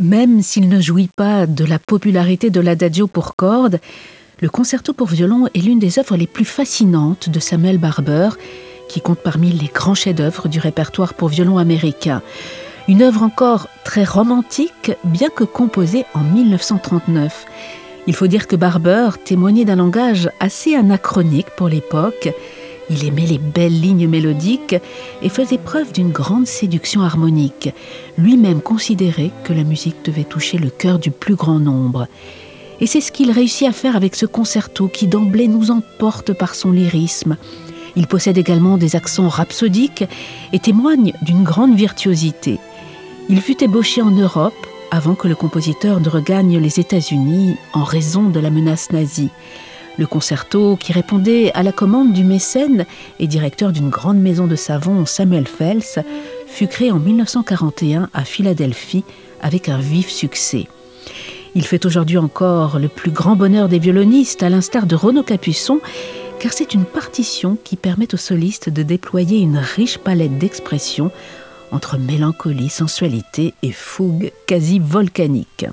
Même s'il ne jouit pas de la popularité de l'adagio pour cordes, le concerto pour violon est l'une des œuvres les plus fascinantes de Samuel Barber, qui compte parmi les grands chefs-d'œuvre du répertoire pour violon américain. Une œuvre encore très romantique, bien que composée en 1939. Il faut dire que Barber témoignait d'un langage assez anachronique pour l'époque. Il aimait les belles lignes mélodiques et faisait preuve d'une grande séduction harmonique. Lui-même considérait que la musique devait toucher le cœur du plus grand nombre. Et c'est ce qu'il réussit à faire avec ce concerto qui d'emblée nous emporte par son lyrisme. Il possède également des accents rhapsodiques et témoigne d'une grande virtuosité. Il fut ébauché en Europe avant que le compositeur ne regagne les États-Unis en raison de la menace nazie. Le concerto, qui répondait à la commande du mécène et directeur d'une grande maison de savon, Samuel Fels, fut créé en 1941 à Philadelphie avec un vif succès. Il fait aujourd'hui encore le plus grand bonheur des violonistes, à l'instar de Renaud Capuçon, car c'est une partition qui permet au soliste de déployer une riche palette d'expressions entre mélancolie, sensualité et fougue quasi volcanique.